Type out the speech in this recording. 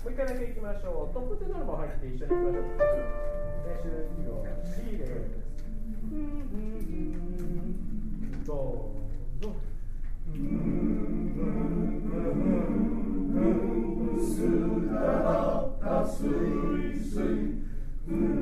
う一回だけいきましょう。トップテノールも入って一緒にいきましょう。練習2秒4です。どうぞ。すだったすいすい